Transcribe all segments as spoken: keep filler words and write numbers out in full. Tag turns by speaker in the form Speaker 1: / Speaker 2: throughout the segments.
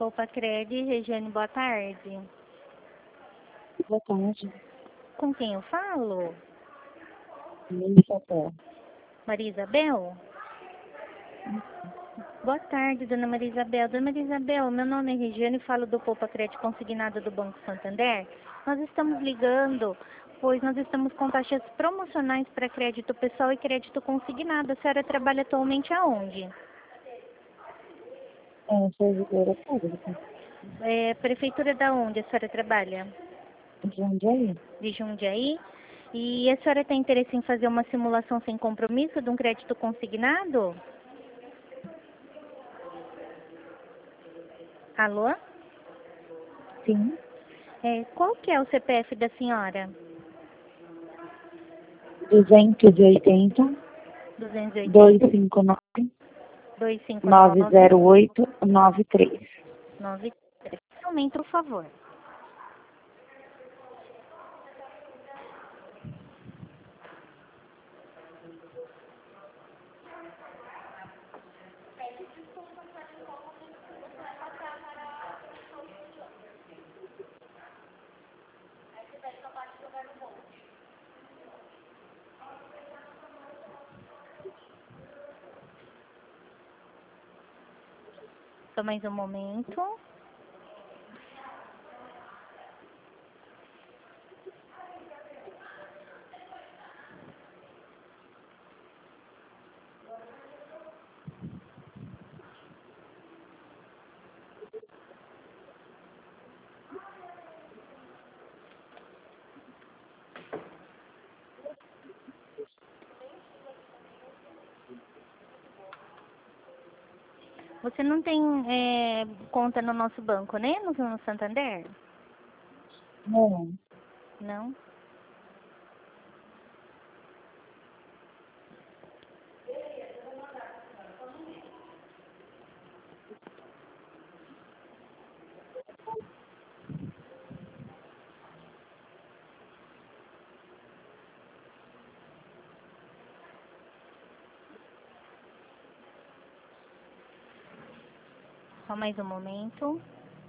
Speaker 1: Poupa Cred, Regiane, boa tarde.
Speaker 2: Boa tarde.
Speaker 1: Com quem eu falo?
Speaker 2: Maria Isabel.
Speaker 1: Maria Isabel? Boa tarde, dona Maria Isabel. Dona Maria Isabel, meu nome é Regiane e falo do Poupa Cred Consignado do Banco Santander. Nós estamos ligando, pois nós estamos com taxas promocionais para crédito pessoal e crédito consignado. A senhora trabalha atualmente aonde?
Speaker 2: É, servidora pública.
Speaker 1: É, prefeitura da onde a senhora trabalha?
Speaker 2: De Jundiaí.
Speaker 1: De Jundiaí? E a senhora tem interesse em fazer uma simulação sem compromisso de um crédito consignado? Alô?
Speaker 2: Sim.
Speaker 1: É, qual que é o C P F da senhora?
Speaker 2: duzentos e oitenta,
Speaker 1: duzentos e
Speaker 2: duzentos
Speaker 1: oitenta,
Speaker 2: e cinquenta e nove,
Speaker 1: dois cinco
Speaker 2: novecentos e oito, noventa e três.
Speaker 1: nove três. Aumenta, por favor. Só mais um momento. Você não tem é, conta no nosso banco, né? No, no Santander?
Speaker 2: Não.
Speaker 1: Não? Só mais um momento.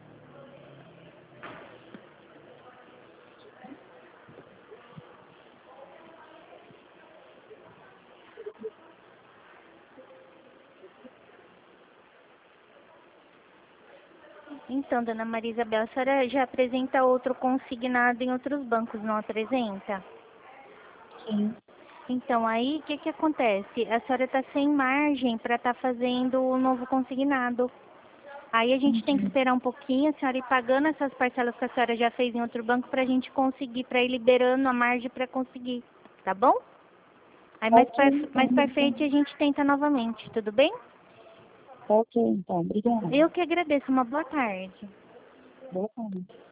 Speaker 1: Então, dona Maria Isabel, a senhora já apresenta outro consignado em outros bancos, não apresenta?
Speaker 2: Sim.
Speaker 1: Então, aí, o que que acontece? A senhora está sem margem para estar fazendo o novo consignado. Aí a gente tem que
Speaker 2: Uhum.
Speaker 1: esperar um pouquinho, a senhora ir pagando essas parcelas que a senhora já fez em outro banco para a gente conseguir, para ir liberando a margem para conseguir, tá bom? Aí mais
Speaker 2: Ok,
Speaker 1: para
Speaker 2: então.
Speaker 1: mais para frente a gente tenta novamente, tudo bem?
Speaker 2: Ok, então. Obrigada.
Speaker 1: Eu que agradeço, uma boa tarde.
Speaker 2: Boa tarde.